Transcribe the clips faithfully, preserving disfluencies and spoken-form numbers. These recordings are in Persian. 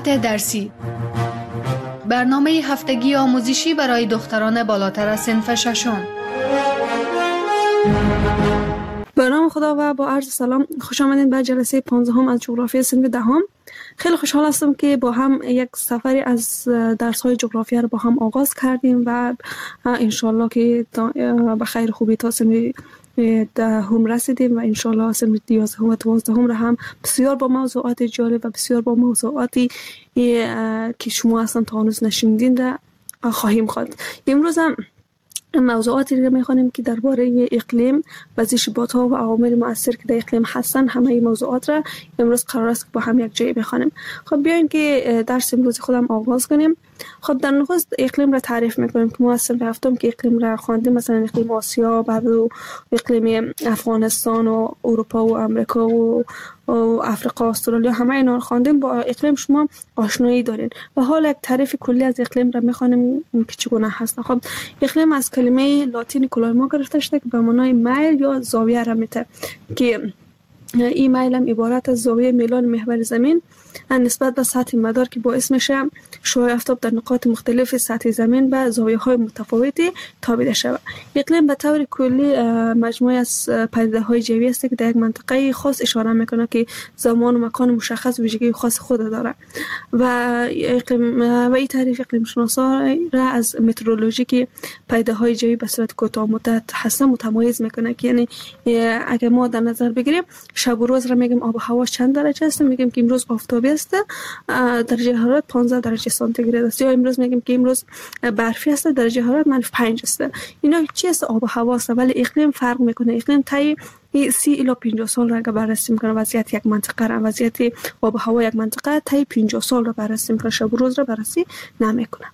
موضوعات درسی. برنامه هفتگی آموزشی برای دختران بالاتر از صنف ششم. به نام خدا و با عرض سلام، خوش آمدین به جلسه پانزدهم از جغرافی صنف دهم. خیلی خوشحال هستم که با هم یک سفری از درس‌های جغرافیا رو با هم آغاز کردیم و انشالله که به خیر خوبی تا صنف دهم رسیدیم و انشالله صنف یازدهم و دوازدهم را هم بسیار با موضوعات جالب و بسیار با موضوعاتی که شما اصلا تا هنوز نشنیدین را خواهیم خواند. امروز هم موضوعاتی رو می‌خوانیم که درباره اقلیم، وزش بادها و عوامل مؤثر که در اقلیم هستن. همه این موضوعات را امروز قرار است که با هم یک جای بخوانیم. خب بیاین که درس امروز خودم آغاز کنیم. خب در نخست اقلیم را تعریف می‌کنیم که ما اصلا رفتم که اقلیم را خواندیم، مثلا اقلیم آسیا، بعد اقلیم افغانستان و اروپا و امریکا و و افریقا، استرالیا، همه اینا رو خواندیم. با اقلیم شما آشنایی دارین و حالا یک تعریف کلی از اقلیم را می‌خوانیم که چگونه هست. خب اقلیم از کلمه لاتین کلایما گرفته شده که به معنای میل یا زاویه را میده که این میل هم عبارت از زاویه میلان محور زمین نسبت به سطح مدار که باعث میشه شعاع آفتاب در نقاط مختلف سطح زمین به زاویه‌های متفاوتی تابیده شود. اقلیم به طور کلی مجموعه از پدیده‌های جوی است که در یک منطقه خاص اشاره میکنه که زمان و مکان مشخص ویژگی خاص خود داره و اقلیم و این تعریف اقلیم شناسا را از مترولوژی که پدیده‌های جوی به صورت کوتاه مدت هستن متمایز میکنه که یعنی اگه ما در نظر بگیریم شب و روز را میگیم آب و هوا چند درجه است، میگیم که امروز آفتابی است، درجه حرارت پانزده درجه سانتیگراد است، یا امروز میگیم که امروز برفی است، درجه حرارت منفی پنج است. اینا چی است؟ آب و هوا است. ولی اقلیم فرق میکنه. اقلیم طی سی الی پنجاه سال را اگه بررسی میکنه وضعیت یک منطقه را، وضعیت آب و هوا یک منطقه طی پنجاه سال را بررسی میکنه، شب و روز را بررسی نمیکنه.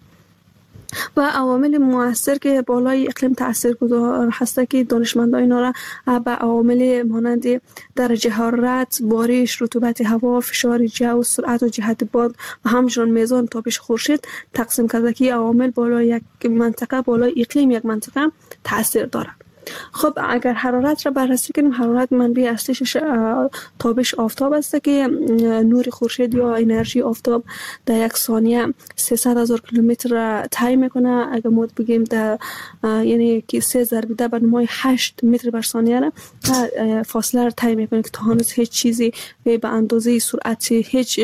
و عوامل مؤثر که بالای اقلیم تاثیرگذار هست که دانشمندان اینا را به عوامل مانند درجه حرارت، بارش، رطوبت هوا، فشار جو، سرعت و جهت باد و همچنین میزان تابش خورشید تقسیم کرده که عوامل بالای یک منطقه، بالای اقلیم یک منطقه تاثیر داره. خب اگر حرارت را بررسی کنیم، حرارت منبع اصلیش تابش آفتاب است که نور خورشید یا انرژی آفتاب در یک ثانیه سیصد هزار کیلومتر را طی میکنه. اگر ما بگیم در یعنی که سه ضربیده بر نمای هشت متر بر ثانیه را فاصله را طی میکنه که تا هنوز هیچ چیزی به اندازه سرعت هیچ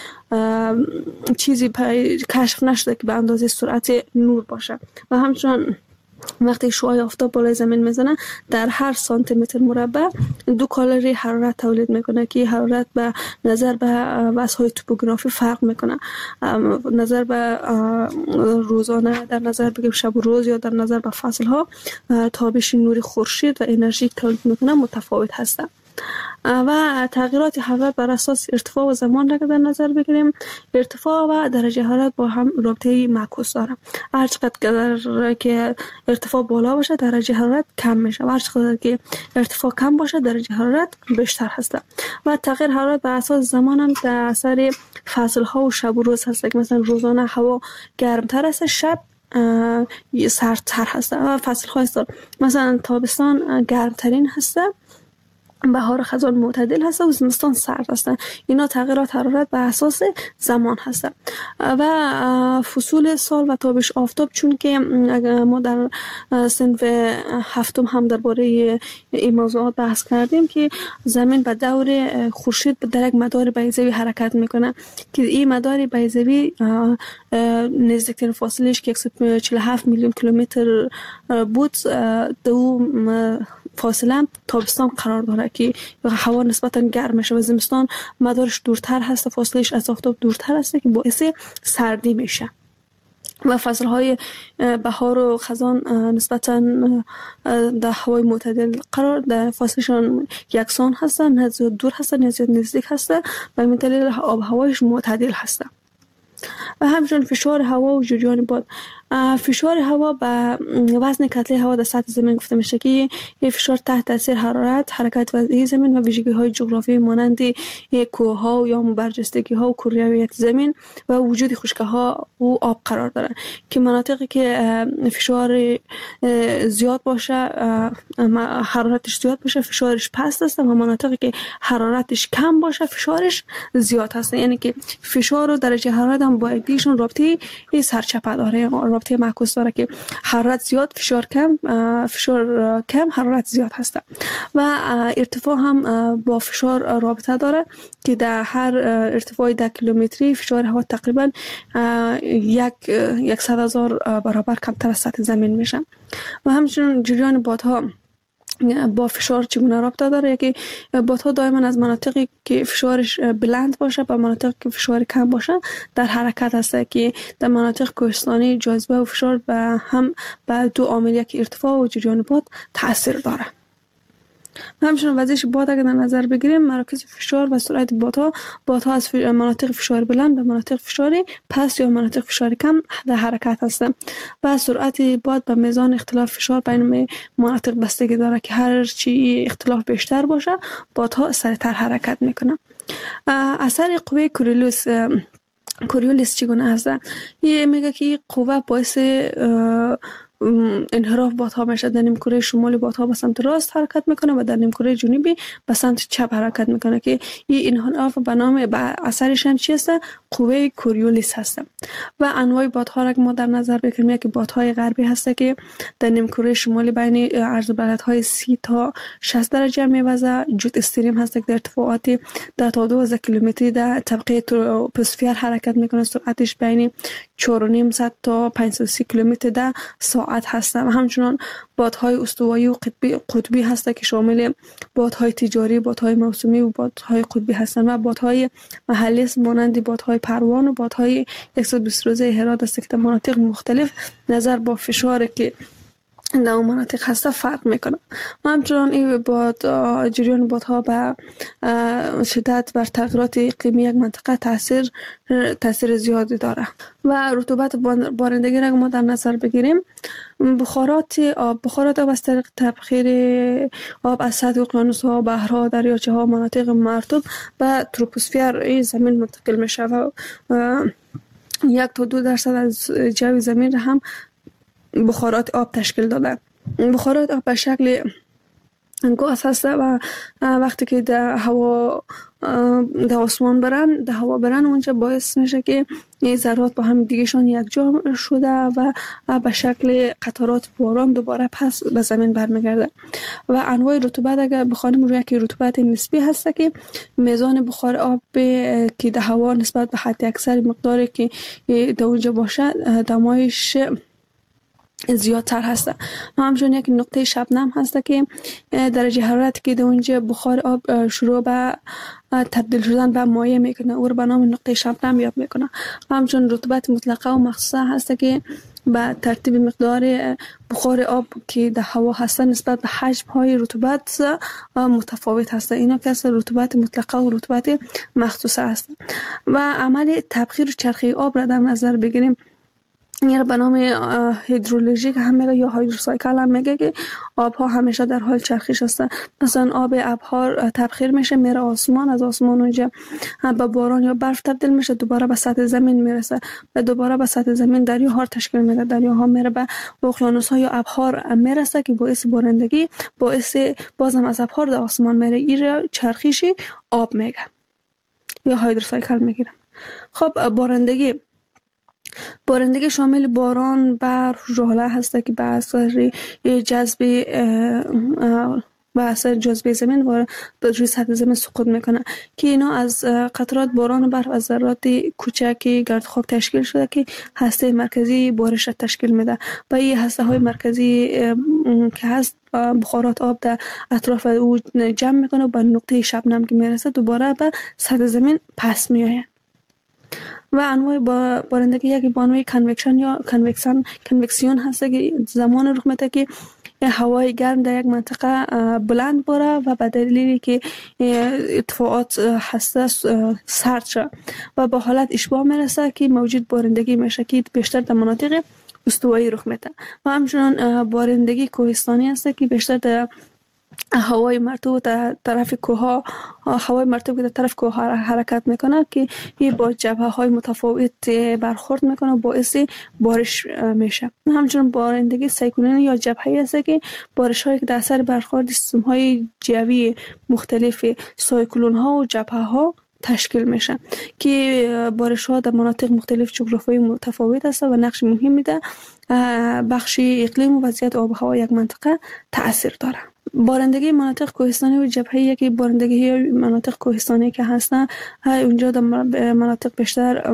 چیزی کشف نشده که به اندازه سرعت نور باشه. و همچنین وقتی شعاع آفتاب بالای زمین میزنه در هر سانتی متر مربع دو کالری حرارت تولید میکنه که حرارت به نظر به وضع‌های توپوگرافی فرق میکنه. نظر به روزانه، در نظر بگیم شب و روز، یا در نظر به فصل ها تابش نور خورشید و انرژی تولید میکنه متفاوت هست. و تغییرات حرارت بر اساس ارتفاع و زمان را در نظر بگیریم، ارتفاع و درجه حرارت با هم رابطه معکوس دارند. هر چقدر که ارتفاع بالا باشه درجه حرارت کم میشه و هر چقدر که ارتفاع کم باشه درجه حرارت بیشتر هست. و تغییر حرارت بر اساس زمان هم در اثر فصل ها و شب و روز هست که مثلا روزانه هوا گرمتر است، شب سردتر هست و فصل ها هست. مثلا تابستان گرمترین هست، بهار خزان معتدل هست و زمستان سرد هست. اینا تغییرات حرارت به اساس زمان هست. و فصول سال و تابش آفتاب، چون که ما در صنف هفتم هم درباره این موضوعات بحث کردیم که زمین به دور خورشید در یک مدار بیضوی حرکت میکنه که این مدار بیضوی نزدیکترین فاصلهش که صد و چهل و هفت میلیون کیلومتر بود، دو فاصله تابستان قرار داره که هوا نسبتا گرم میشه و زمستان مدارش دورتر هست، فاصلهش از آفتاب دورتر هست که باعث سردی میشه. و فصلهای بهار و خزان نسبتا در هوای معتدل قرار در فاصلشان یکسان هستن، نه زیاد دور هستن نه زیاد نزدیک هستن و به دلیل آب هوایش معتدل هستن. و همچنین فشار هوا و جریان باد. فشار هوا به وزن کتله هوا در سطح زمین گفته میشه که این فشار تحت تاثیر حرارت، حرکت وضعی زمین و ویژگی های جغرافی مانند کوه ها یا برجستگی ها و کرویت زمین و وجود خشکی ها و آب قرار داره که مناطقی که فشار زیاد باشه، حرارتش زیاد باشه، فشارش پست است و مناطقی که حرارتش کم باشه فشارش زیاد هست. یعنی که فشار و درجه حرارت هم با یکیشون رابطه سرچپه داره، رابطه معکوس داره که حرارت زیاد فشار کم، فشار کم حرارت زیاد هست و ارتفاع هم با فشار رابطه داره که در هر ارتفاع ده کیلومتری فشار هوا تقریبا یک یکصد هزار برابر کمتر از سطح زمین میشه. و همچنین جریان بادها با فشار چگونه رابطه داره؟ یکی بادها دائما از مناطقی که فشارش بلند باشه به مناطقی که فشار کم باشه در حرکت هست که در مناطق کوهستانی جاذبه و فشار به هم به دو عامل، یک ارتفاع و جریان باد تاثیر داره. همچنین وزش باد اگر در نظر بگیریم، مراکز فشار و سرعت بادها بادها از مناطق فشار بلند به مناطق فشار پست یا مناطق فشار کم در حرکت هستند و سرعت باد به میزان اختلاف فشار بین مناطق بستگی داره که هر چی اختلاف بیشتر باشه بادها سریعتر حرکت میکنه. اثر قوه کوریولیس کوریولیس چگونه هست؟ یه میگه که این قوه باعث انحراف بادها میشه. در نیمکره شمالی بادها به سمت راست حرکت میکنه و در نیمکره جنوبی به سمت چپ حرکت میکنه که این انحراف به نام به اثرش هم چی است؟ قوه کوریولیس هست. و انواع بادها را که ما در نظر بگیریم که بادهای غربی هست که در نیمکره شمالی بین عرض و بلندهای سی تا شصت درجه میوزه، جوت استریم هست که در ارتفاعات ده تا دوازده کیلومتری در طبقه تروپوسفیر حرکت میکنه، سرعتش بین چهار و نیم صد تا پنجصد و سی کیلومتر در ساعت هستند. و همچنان بادهای استوایی و قطبی قطبی هستند که شامل بادهای تجاری، بادهای موسمی و بادهای قطبی هستند و بادهای محلی است مانند بادهای پروان و بادهای صد و بیست روزه هرات است که در مناطق مختلف نظر با فشار که در اون مناطق هسته فرق میکنه. و همچنان این باد جریان بادها به شدت بر تغییرات اقلیمی یک منطقه تاثیر تاثیر زیادی داره. و رطوبت بارندگی را ما در نظر بگیریم، بخارات آب بخارات آب از طریق تبخیر آب از سطح اقیانوس‌ها، بحرها، دریاچه ها، مناطق مرطوب به تروپوسفیر زمین منتقل میشه و یک تا دو درصد از جو زمین را هم بخارات آب تشکیل داده. بخارات آب به شکل گاز هست و وقتی که در هوا در آسمان برن در هوا برن اونجا باعث میشه که این ذرات با هم دیگهشون یک جا شده و به شکل قطرات باران دوباره پس به زمین برمیگرده. و انواع رطوبت اگر بخوانیم روی که رطوبت نسبی هست که میزان بخار آب که در هوا نسبت به حد اکثر مقداری که در اونجا باشه دمایش زیادتر هسته. و همچنین یک نقطه شبنم هسته که درجه حرارتی که در اونجا بخار آب شروع به تبدیل شدن به مایع میکنه او رو به نام نقطه شبنم یاد میکنه. و همچنین رطوبت مطلقه و مخصوصه هسته که به ترتیب مقدار بخار آب که در هوا هسته نسبت به حجم های رطوبت متفاوت هسته. اینا که اصلا رطوبت مطلقه و رطوبت مخصوصه هست. و عمل تبخیر و چرخه آب را در نظر بگیریم، یعنی به نام هیدرولوژیک هم میگه یا هایدروسایکل هم میگه که آبها همیشه در حال چرخش هستن. مثلا آب ابحار تبخیر میشه میره آسمان، از آسمان اونجا به باران یا برف تبدیل میشه، دوباره به سطح زمین میرسه و دوباره به سطح زمین دریاها تشکیل میده، دریاها میره به اقیانوس ها یا ابحار میرسه که باعث بارندگی باعث بازم از ابحار در آسمان میره. این چرخش آب میگه یا هایدروسایکل میگیره. خب بارندگی بارندگی شامل باران، برف، ژوله هست که به اثر جذب به اثر جاذبه زمین و به روی سطح زمین سقوط میکنه که اینا از قطرات باران و برف از ذرات کوچک گرد خاک تشکیل شده که هسته مرکزی بارش تشکیل میده و این هسته های مرکزی که هست بخارات آب در اطراف او جمع میکنه و به نقطه شبنم که میرسه دوباره به سطح زمین پس میآید. و انواع بارندگی یکی بانوی کنوکشن یا کنوکسن کنوکسیون هست که زمان رخ میده که هوای گرم در یک منطقه بلند باره و به دلیلی که ارتفاعات حساس سرد شه و با حالت اشباع میرسه که موجود بارندگی میشه که بیشتر در مناطق استوایی رخ میده و همچنان بارندگی کوهستانی است که بیشتر در هوای مرطوب در طرف کوه، هوای مرطوب که در طرف کوه حرکت میکنه که این با جبهه های متفاوت برخورد میکنه باعث بارش میشه. همچنین بارندگی سیکلونی یا جبهه‌ای است که بارش هایی که در اثر برخورد سیستم های جوی مختلف سایکلون ها و جبهه ها تشکیل میشه که بارش ها در مناطق مختلف جغرافیایی متفاوت است و نقش مهم میده بخش اقلیم و وضعیت آب و هوا یک منطقه تاثیر داره. بارندگی مناطق کوهستانی و جبهه‌ای که بارندگی مناطق کوهستانی که هستن اونجا در مناطق بیشتر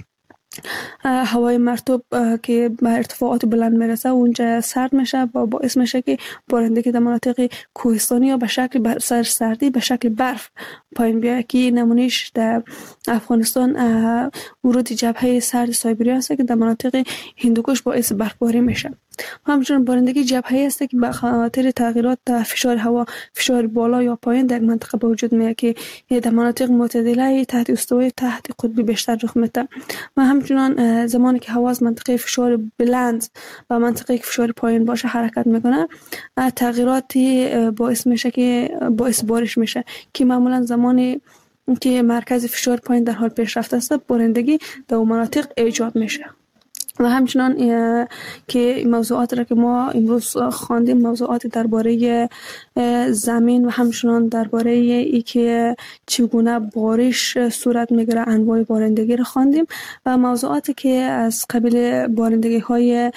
هوای مرطوب که به ارتفاعات بلند میرسه اونجا سرد میشه و باعث میشه که بارندگی در مناطق کوهستانی یا به شکل سر سردی به شکل برف پایین بیاد که نمونهش در افغانستان ورود جبهه سرد سایبریا است که در مناطق هندوکش باعث برفباری میشه. همچنین بارندگی جبهه‌ای است که به خاطر تغییرات در فشار هوا، فشار بالا یا پایین در منطقه به وجود میاد که در مناطق معتدله تحت استوایی تحت قطبی بیشتر رخ میده و همچنین زمانی که هوا از منطقه فشار بلند و منطقه فشار پایین باشه حرکت میکنه تغییراتی باعث میشه که باعث بارش میشه که معمولا زمانی که مرکز فشار پایین در حال پیشرفت است بارندگی در اون مناطق ایجاد میشه. و همچنان که موضوعات را که ما امروز خواندیم موضوعات درباره زمین و همچنان درباره ای که چگونه بارش صورت میگیره انواع بارندگی را خواندیم و موضوعاتی که از قبیل بارندگی های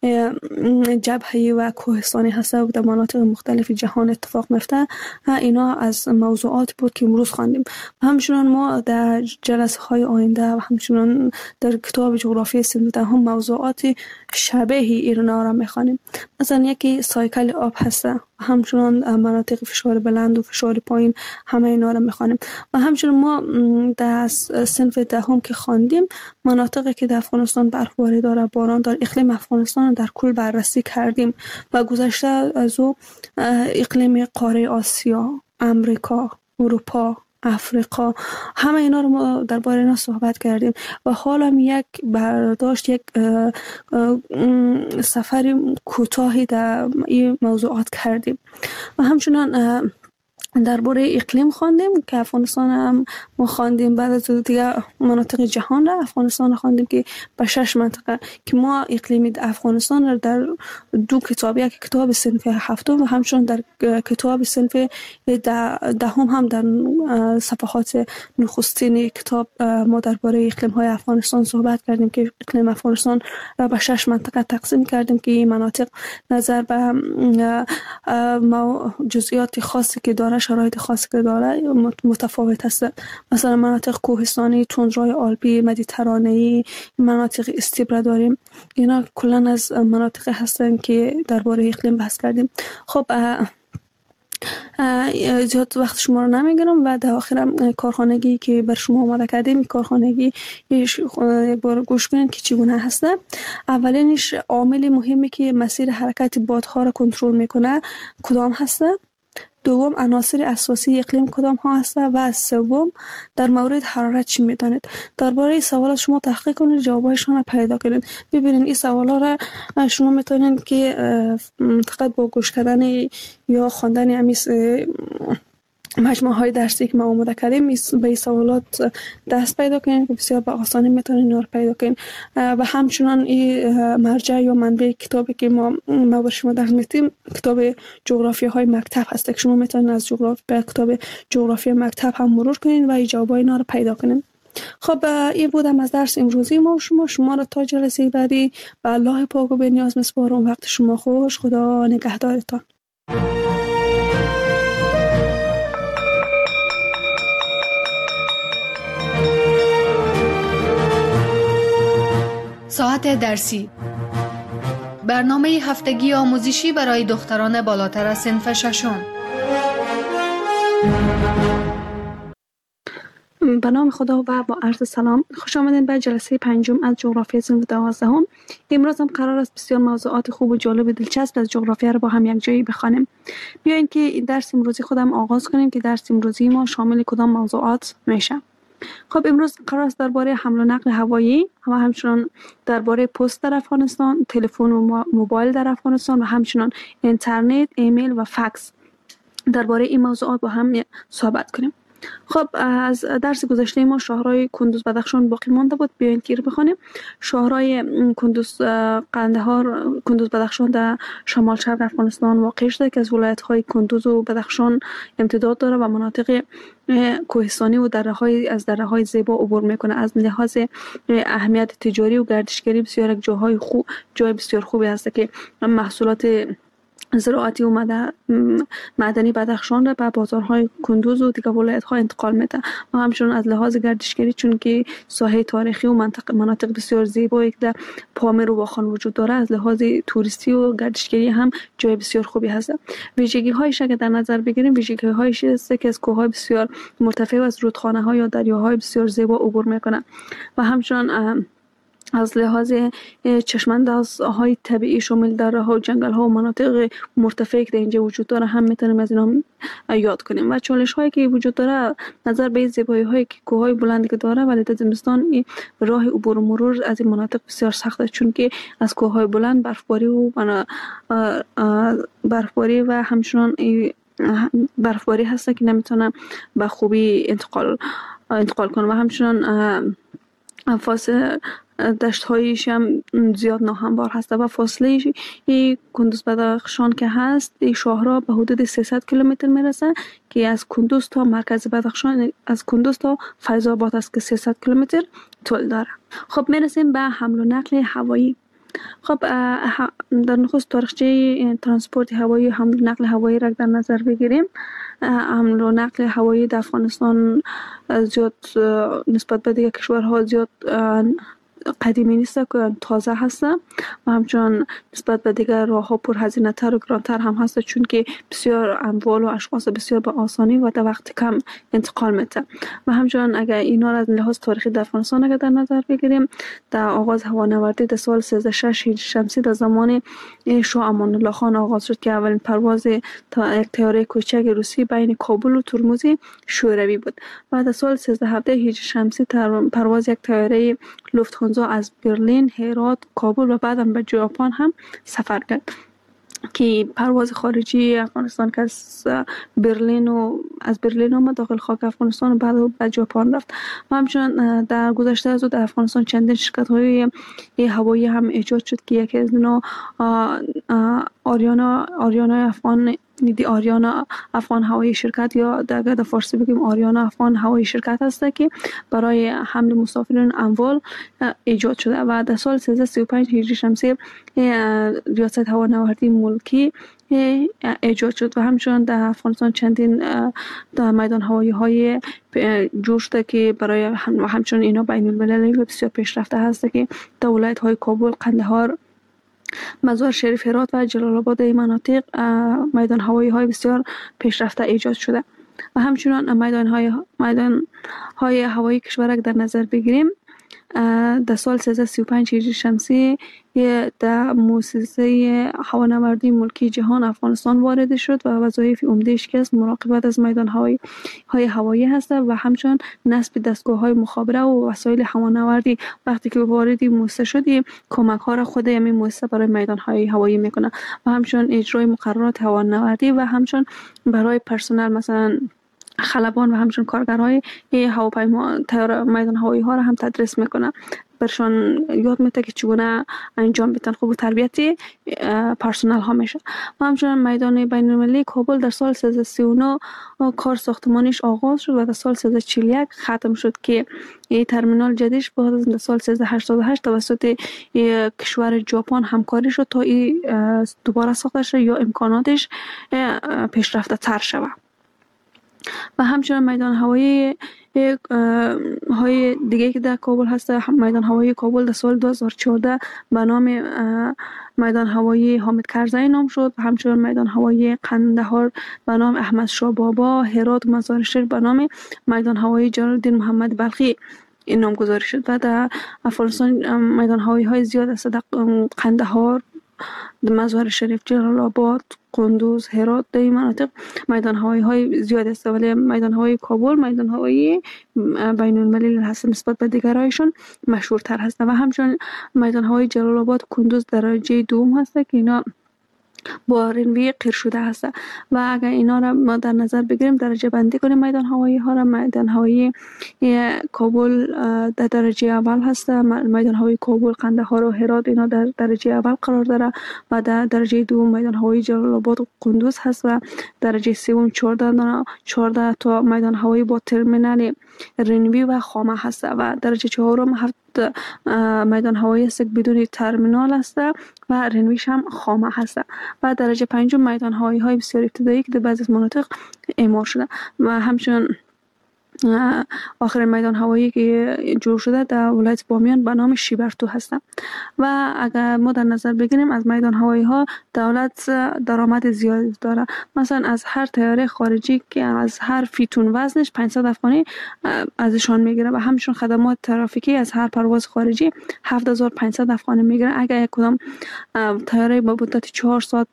جبهه‌ای و کوهستانی هست و در مناطق مختلف جهان اتفاق میفته اینا از موضوعات بود که امروز خواندیم. و همچنان ما در جلسه های آینده و همچنان در کتاب جغرافی سنوده هم موضوعات شبیه اینا را میخوانیم. مثلا یکی سایکل آب هست و همچنان مناطق فشار بلند و فشار پایین همه اینا را میخوانیم. و همچنان ما در صنف دهم که خواندیم مناطقی که در افغانستان برفباری داره باران داره اقلیم افغانستان در کل بررسی کردیم و گذشته از او اقلیم قاره آسیا، امریکا، اروپا، افریقا همه اینا رو ما درباره اینا صحبت کردیم و حالا یک برداشت یک سفر کوتاهی در این موضوعات کردیم و همچنان درباره اقلیم خواندیم که افغانستان هم ما خواندیم بعد از دیگه مناطق جهان را افغانستان خواندیم که به شش منطقه که ما اقلیم افغانستان را در دو کتاب یک کتاب صنف هفتم و همچنان در کتاب صنف دهم هم در صفحات نخستین کتاب ما درباره اقلیم های افغانستان صحبت کردیم که اقلیم افغانستان را به شش منطقه تقسیم کردیم که این مناطق نظر به جزئیات خاصی که داره شرایط خاصی که داره متفاوت است. مثلا مناطق کوهستانی، تندروی آلپی، مدیترانه‌ای، مناطق استیپ داریم. اینا کلا از مناطق هستن که درباره اقلیم بحث کردیم. خب زیاد وقت شما رو نمیگیرم و در آخرم کارخانگی که بر شما آماده کردیم کارخانگی یک بار گوش کنید که چگونه هسته. اولینش عامل مهمی که مسیر حرکت بادها را کنترل میکنه کدام هسته؟ دوم عناصر اساسی اقلیم کدام ها هست و سوم در مورد حرارت چی میدانید؟ درباره این سوالات شما تحقیق کنید جوابایشان را پیدا کنید. ببینید این سوالا را شما میتونید که فقط با گوش کردن یا خواندن امیس مجموعه های درسی که ما آماده کردیم به این سوالات دست پیدا کنید که بسیار به آسانی میتونید اینا رو پیدا کنید و همچنان این مرجع یا منبع کتابی که ما ما بر شما درس میدیم کتاب جغرافی های مکتب هست که شما میتونید از جغرافی به کتاب جغرافی مکتب هم مرور کنید و این جوابای اینا رو پیدا کنید. خب این بودم از درس امروزی ما و شما شما را تا جلسه بعدی به الله پاک و بی‌نیاز میسپارم. وقت شما خوش. خدا نگهدارتان. ساعت درسی برنامه هفتگی آموزشی برای دختران بالاتر از صنف ششم. به نام خدا و با عرض سلام خوش آمدین به جلسه پنجم از جغرافی صنف دوازدهم. امروز هم قرار است بسیار موضوعات خوب و جالب و دلچسب از جغرافی را با هم یک جایی بخوانیم. بیاین که درس امروزی خودم آغاز کنیم که درس امروزی ما شامل کدام موضوعات میشه. خب امروز قرار است درباره حمل و نقل هوایی و همچنان درباره پست در افغانستان، تلفن و موبایل در افغانستان و همچنان اینترنت، ایمیل و فکس درباره این موضوعات با هم صحبت کنیم. خب از درس گذشته ما شاهرای کندوز بدخشان باقی مانده بود. بیاین که بخونیم. شاهرای کندوز قندهار کندوز بدخشان در شمال شرق افغانستان واقع شده که از ولایت های کندوز و بدخشان امتداد داره و مناطق کوهستانی و دره های از دره های زیبا عبور میکنه. از لحاظ اهمیت تجاری و گردشگری بسیار یک جاهای خوب جای بسیار خوبی هست که محصولات زراعتی و معدنی بدخشان را به بازارهای کندوز و دیگر ولایت‌ها انتقال میده و همچنین از لحاظ گردشگری چون که ساحه تاریخی و منطقه مناطق بسیار زیبایی که در پامیر و واخان وجود داره، از لحاظ توریستی و گردشگری هم جای بسیار خوبی هست. ویژگی هایش اگر در نظر بگیریم، ویژگی هایش است که از کوههای بسیار مرتفع و از رودخانه ها یا دریاهای بسیار زیبا عبور میکنه و همچنین از لحاظ چشماندازهای طبیعی شامل دره ها و جنگل ها و مناطق مرتفعی که در اینجا وجود داره هم میتونیم از اینا یاد کنیم. و چالش هایی که وجود داره نظر به زیبایی هایی که کوه های بلندی که داره، ولی در زمستان راه عبور و مرور از این مناطق بسیار سخته چون که از کوه های بلند برفباری و برفباری و همچنان برفباری هست که نمیتونه به خوبی انتقال انتقال کنه و همچنان فاصله دشت هایش هم زیاد ناهموار هست و فاصله کندوز بدخشان که هست این شاهراه به حدود سیصد کیلومتر میرسه که از کندوز تا مرکز بدخشان از کندوز تا فیض آباد است که سیصد کیلومتر طول داره. خب میرسیم به حمل و نقل هوایی. خب در نخست تاریخچه ترانسپورت هوایی حمل و نقل هوایی را در نظر بگیریم. حمل و نقل هوایی در افغانستان زیاد نسبت به دیگر کشورها زیاد قدیمی نیست که تازه هست و همچنان نسبت به دیگر راه ها پر هزینه تر و گرانتر هم هست چون که بسیار اموال و اشخاص بسیار به آسانی و در وقت کم انتقال میده و همچنان اگر اینا را از لحاظ تاریخی در افغانستان اگر در نظر بگیریم، در آغاز هوانوردی در سال سیزده شش هجری شمسی در زمان شاه امان الله خان آغاز شد که اولین پرواز تا یک طیاره کوچک روسی بین کابل و ترمز شوروی بود. بعد از سال سیزده هفده هجری شمسی پرواز یک طیاره لوفت‌هانزا از برلین، هرات، کابل و بعدم به ژاپن هم سفر کرد که پرواز خارجی افغانستان که از برلین و از برلین آمد داخل خاک افغانستان و بعد به ژاپن رفت و همچنین در گذشته از او در افغانستان چندین شرکت های هوایی هم ایجاد شد که یکی از اینا آریانا آریانا افغان دی آریانا افغان هوایی شرکت یا در در فارسی بگیم آریانا افغان هوایی شرکت هست که برای حمل مسافرین اموال ایجاد شده و در سال سیزده سی و پنج هجری شمسی ریاست هوانوردی ملکی ایجاد شد و همچنین در افغانستان چندین در میدان هوایی های جور شده که برای همچنین اینا بین المللی بسیار پیشرفته هست که در ولایت های کابل، قندهار، مزار شریف، هرات و جلال آباد این مناطق میدان هوایی های بسیار پیشرفته ایجاد شده و همچنین میدان های میدان های هوایی کشور در نظر بگیریم. در سال سیزده سی و پنج هجری شمسی در مؤسسه هوانوردی ملکی جهان افغانستان وارد شد و وظایف عمده‌اش که مراقبت از میدان هوایی های هوایی هست و همچنین نصب دستگاه های مخابره و وسایل هوانوردی. وقتی که وارد مؤسسه شدی کمک ها را خود همین مؤسسه برای میدان های هوایی میکنه و همچنین اجرای مقررات هوانوردی و همچنین برای پرسنل مثلا خلبان و همچنین کارگرهای هواپیما طیاره میدان هوایی ها را هم تدریس میکنه، برشان یاد میده که چگونه انجام بدن. خوب تربیتی پرسنل ها میشه و همچنین میدان بین المللی کابل در سال سیزده سی و نه کار ساختمانیش آغاز شد و در سال سیزده چهل و یک ختم شد که این ترمینال جدیدش بعد از سال سیزده هشتاد و هشت توسط کشور ژاپن همکاری شد تا این دوباره ساخته شد یا امکاناتش پیشرفته تر شود. و همچنین میدان هوایی های دیگه که در کابل هست، میدان هوایی کابل در سال دو هزار و چهارده به نام میدان هوایی حامد کرزی نام شد و همچنین میدان هوایی قندهار به نام احمد شاه بابا، هرات و مزار شریف به نام میدان هوایی جلال الدین محمد بلخی این نام گذاری شد. و در افغانستان میدان هوایی های زیاد است. در قندهار مزار شریف، جلال آباد، قندوز، هرات، در این مناطق میدان هوایی های زیاد است، ولی میدان هوایی کابل میدان هوایی بین المللی هست، نسبت به دیگرایشون مشهورتر هست. و همچنین میدان هوایی جلال آباد، قندوز درجه دوم هست که اینا با رنوی قیر شده هست. و اگر اینا را ما در نظر بگیریم، درجه بندی کنیم میدان هوایی ها را، میدان هوایی کابل در درجه اول هست، میدان هوایی کابل، قندهار و هرات اینا در درجه اول قرار داره. و در درجه دوم میدان هوایی جلال آباد و قندوز هست و درجه سوم چهارده چهارده تا میدان هوایی با ترمینال رنوی و خامه هست. و درجه چهارم هفت میدان هوایی است که بدون ترمینال است و رنویش هم خامه هست. و درجه پنجم میدان هوایی های بسیار ابتدایی که در بعضی از مناطق اعمار شده. و همچنین آخرین میدان هوایی که جور شده در ولایت بامیان به نام شیبرتو هست. و اگر ما در نظر بگیریم از میدان هوایی ها دولت درآمد زیادی داره. مثلا از هر طیاره خارجی که از هر فیتون وزنش پانصد افغانی ازشان میگیره و همچنین خدمات ترافیکی از هر پرواز خارجی هفت هزار و پانصد افغانی میگیره. اگر یک کدام طیاره با مدت چهار ساعت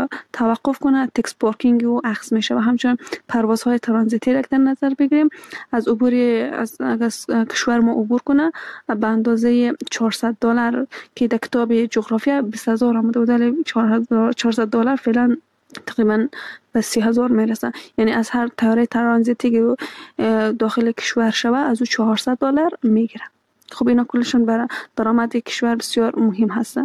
توقف کنه، تکس پارکینگ او اخذ میشه. و همچنین پروازهای ترانزیتی را در نظر بگیریم، از عبور از, از کشور ما عبور کنه به اندازه چهارصد دلار که در کتاب جغرافیا بیست هزار آمده بود، چهارصد دلار فعلا تقریبا به سی هزار میرسه. یعنی از هر طیاره ترانزیتی که داخل کشور شوه از او چهارصد دلار میگیره. خب اینا کلشون برای درآمد کشور بسیار مهم هست.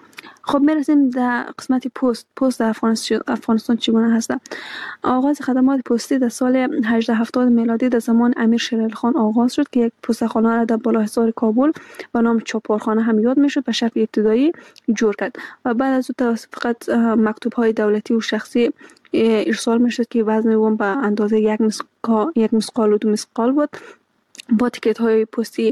خب میرسیم در قسمت پست. پست در افغانستان چگونه هست؟ آغاز خدمات پستی در سال هجده هفتاد میلادی در زمان امیر شیر علی خان آغاز شد که یک پستخانه را در بالاحصار کابل به نام چاپارخانه هم یاد میشد به شکل ابتدایی جور کرد. و بعد از او فقط مکتوب های دولتی و شخصی ارسال میشد که وزن اون به اندازه یک مسقال یک مسقال و دو مسقال بود. با تیکت های پستی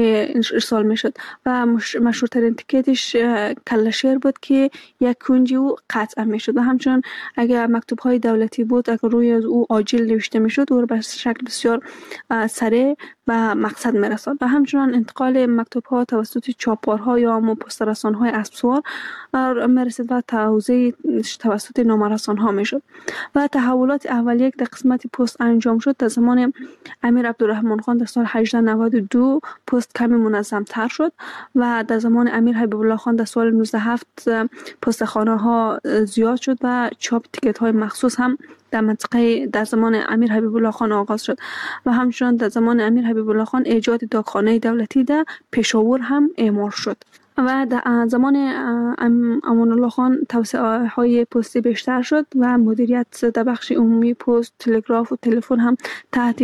ارسال می شد و مشهورترین تیکتش کلشیر بود که یک کنجی او قطع می شد. و همچنان اگر مکتوب های دولتی بود، اگر روی از او آجیل نوشته می شد، او به شکل بسیار سریع و مقصد می رساد. و همچنان انتقال مکتوب ها توسط چاپارها یا پست‌رسان های اسبسوار می رسید و توزیع توسط نامه‌رسان ها می شد. و تحولات اولیه در قسمت پست انجام شد در زمان امیر عبدالرحمن خان در سال هجده نود و دو پست کمی منظم تر شد. و در زمان امیر حبیب الله خان در سال نوزده هفت پستخانه ها زیاد شد و چاپ تیکت های مخصوص هم در منطقه در زمان امیر حبیب الله خان آغاز شد. و همچنان در زمان امیر حبیب الله خان ایجاد داغخانه دولتی در پشاور هم اعمال شد. و در زمان امان الله خان توسعه های پستی بیشتر شد و مدیریت در بخش عمومی پست، تلگراف و تلفن هم تحت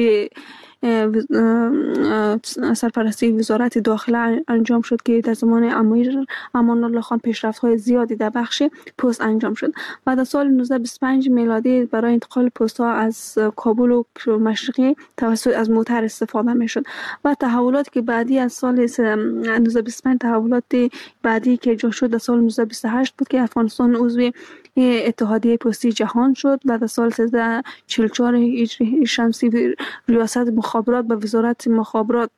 سرپرستی وزارت داخله انجام شد که در زمان امیر امان الله خان پیشرفت‌های زیادی در بخش پست انجام شد. و در سال نوزده بیست و پنج میلادی برای انتقال پست ها از کابل و مشرقی توسط از موتر استفاده می شد. و تحولات که بعدی از سال نوزده بیست و پنج تحولات بعدی که ایجاد شد در سال نوزده بیست و هشت بود که افغانستان عضو اتحادیه پستی جهان شد. و در سال سیزده و چهل و چهار هجری شمسی ریاست مخابرات به وزارت مخابرات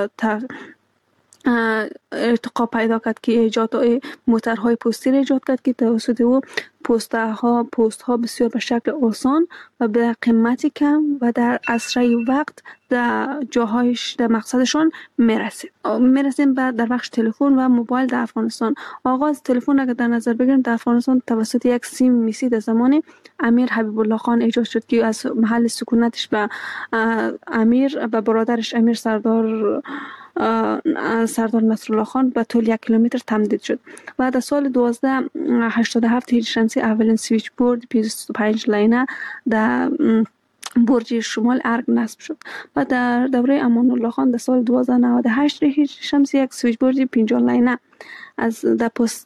ارتقا پیدا کرد که ایجاد موترهای پستی را ایجاد کرد که توسط او پست ها پست ها بسیار به شکل آسان و به قیمتی کم و در اسرع وقت در جاهایش در مقصدشان میرسید. میرسیم بعد در بخش تلفن و موبایل در افغانستان. آغاز تلفن اگر در نظر بگیریم در افغانستان توسط یک سیم میسی در زمان امیر حبیب الله خان ایجاد شد که از محل سکونتش به امیر به برادرش امیر سردار سردار نصرالله خان به طول یک کیلومتر تمدید شد. و در سال دوازده هشتاد و هفت هجری شمسی اولین سویچ بورد بیست و پنج لینه در برج شمال ارگ نصب شد. و در دوره امان الله خان در سال دوازده نود و هشت هجری شمسی یک سویچ بورد پنجاه لینه از در پست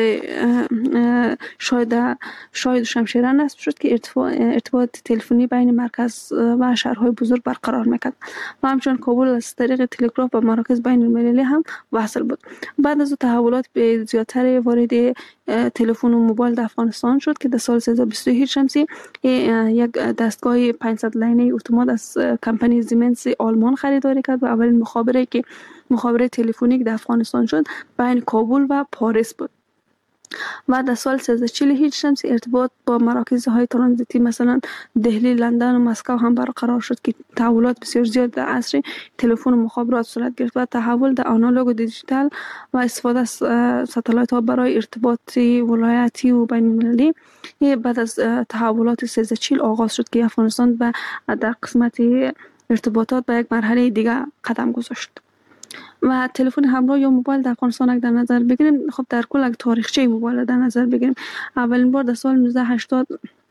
شاید شاید شمشیره نصب شد که ارتباط تلفنی بین مرکز و شهرهای بزرگ برقرار میکرد. و همچنین کابل از طریق تلگراف به مراکز بین المللی هم وصل بود. بعد از تحولات به زیادتر وارد تلفن و موبایل در افغانستان شد که در سال سیزده و بیست هجری شمسی یک دستگاه پانصد لینه اتومات از کمپانی زیمنس آلمان خریداری کرد و اولین مخابره که مخابره تلفنی در افغانستان شد بین کابل و پاریس بود. و در سال سیزده چهل هجری شمسی ارتباط با مراکز های ترانزیتی مثلا دهلی، لندن و مسکو هم برقرار شد که تحولات بسیار زیاد در عصر تلفن و مخابرات صورت گرفت و تحول در آنالوگ و دیجیتال و استفاده از ستلایت ها برای ارتباطی ولایتی و بین المللی بعد از تحولات سیزده چهل آغاز شد که افغانستان به در قسمت ارتباطات به یک مرحله دیگه قدم گذاشت. و تلفن همراه یا موبایل در افغانستان اگر در نظر بگیریم، خب در کل اگر تاریخچه موبایل در نظر بگیریم، اولین بار در سال نوزده هشتاد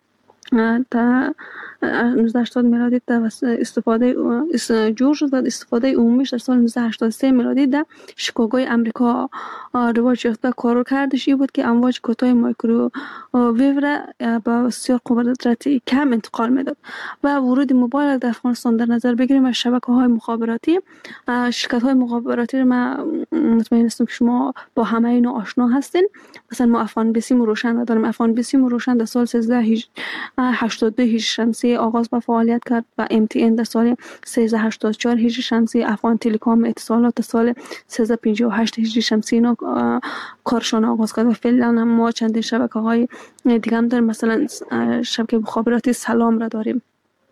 تا نوزده هشتاد میلادی در استفاده جور شد و استفاده عمومیش در سال نوزده هشتاد و سه میلادی در شیکاگوی امریکا رواج یافت و کار کردش این بود که امواج کوتاه مایکرو ویو را با بسیار قدرت کم انتقال میداد و ورود موبایل در افغانستان در نظر بگیریم و شبکه‌های مخابراتی، شرکت‌های مخابراتی رو ما مطمئن هستم که شما با همه اینا آشنا هستین. مثلا ما افغان بیسیم و روشن داریم. افغان بیسیم و روشن در سال سیزده هشتاد و دو هجری شمسی آغاز به فعالیت کرد و ام تی ان در سال سیزده هشتاد و چهار هجری شمسی، افغان تلکام اتصالات در سال سیزده پنجاه و هشت هجری شمسی اینا کارشان آغاز کرد و فعلا هم ما چند شبکه‌های دیگه هم داریم. مثلا شبکه مخابراتی سلام را داریم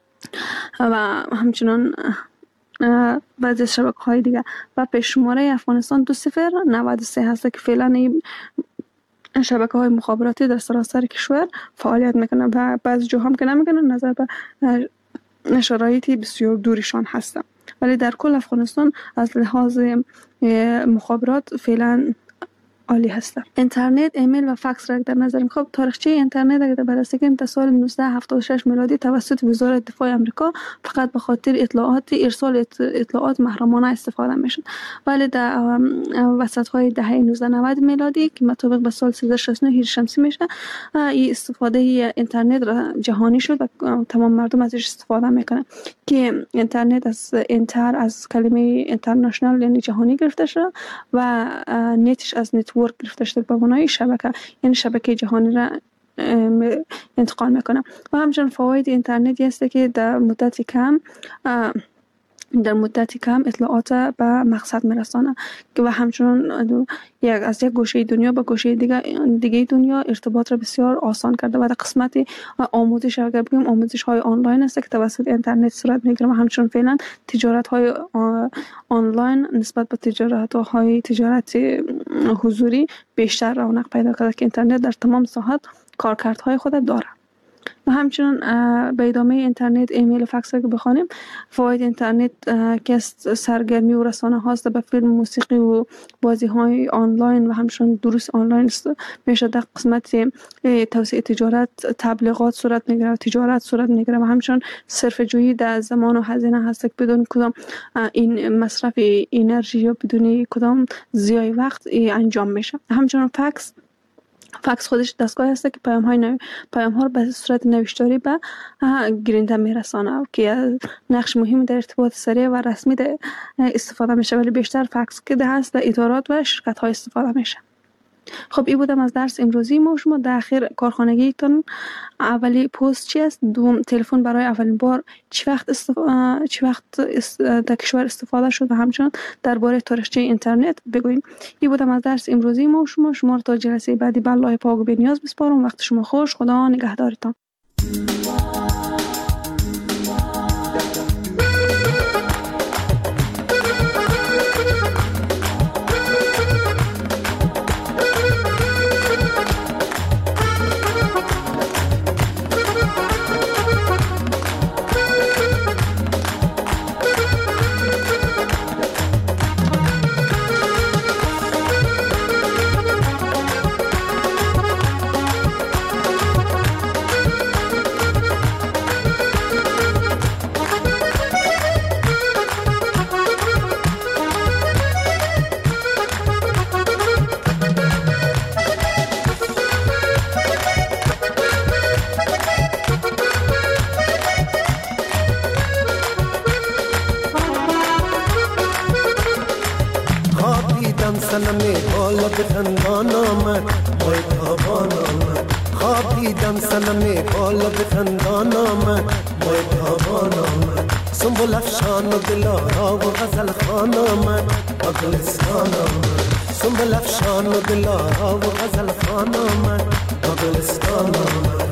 و همچنان بعضی شبکه‌های دیگه و پیش‌شماره افغانستان دو صفر نود و سه هست که فعلا این شبکه های مخابراتی در سراسر کشور فعالیت میکنه و بعضی جاها هم که نمیکنه نظر به شرایطی بسیار دوریشان هستن، ولی در کل افغانستان از لحاظ مخابرات فعلا عالی هستن. اینترنت، ایمیل و فکس را در نظر می‌گیریم. خب تاریخچه اینترنت اگر بررسی کنیم تا سال نوزده هفتاد و شش میلادی توسط وزارت دفاع آمریکا فقط به خاطر اطلاعات ارسال اطلاعات محرمانه استفاده میشد، ولی در وسط‌های دهه نوزده نود میلادی که مطابق به سال سیزده شصت و نه هجری شمسی میشه این استفاده اینترنت را جهانی شد و تمام مردم ازش استفاده میکنن که اینترنت از انتر از کلمه اینترنشنال یعنی جهانی گرفته شده و نتش از نت ورک گرفته شده به معنای شبکه، یعنی شبکه جهانی را انتقال میکنه. و همچنین فواید اینترنت هست که در مدت کم در مدت کم اطلاعات به مقصد میرسانه و همچنین یک از یک گوشه دنیا به گوشه دیگه دیگه دنیا ارتباط را بسیار آسان کرده. و در قسمت آموزش اگر بگیم آموزش های آنلاین است که توسط اینترنت صورت میگیره و همچنین فعلا تجارت های آنلاین نسبت به تجارت های تجارت حضوری بیشتر رونق پیدا کرده که اینترنت در تمام ساحات کارکردهای خود داره. و همچنین به ادامه اینترنت، ایمیل و فکس را که بخوانیم، فواید اینترنت که سرگرمی و رسانه هاست به فیلم، موسیقی و بازی های آنلاین و همچنین دروس آنلاین است. میشه در قسمت توسعه تجارت تبلیغات صورت میگیره و تجارت صورت میگیره و همچنین صرفه جویی در زمان و هزینه هست که بدون کدام این مصرف انرژی یا بدون کدام ضیاع وقت انجام میشه. همچنین فکس فکس خودش دستگاه هست که پیام های نو... پیام ها رو به صورت نوشتاری به گیرنده میرسانه که نقش مهمی در ارتباط سریع و رسمی استفاده میشه، ولی بیشتر فکس که هست در ادارات و شرکت ها استفاده میشه. خب این بودم از درس امروزی ما. شما در اخیر کارخانگیتون اولی پست چی است؟ دوم تلفن برای اولین بار چی وقت استف... چی وقت است... در کشور استفاده شد و همچنین درباره تاریخچه اینترنت بگویم. این بودم از درس امروزی ما. شما شما رو تا جلسه بعدی به الله پاک و بی‌نیاز بسپارم. وقت شما خوش. خدا نگهدارتان. سنمی بالا به خندان آمد بای تابان آمد. خواب دیدم سنمی بالا به خندان آمد بای تابان آمد. سنبول افشان و دلارا و غزل خان آمد و گلستان آمد. سنبل افشان و دلارا و غزل خان آمد، با گلستان آمد.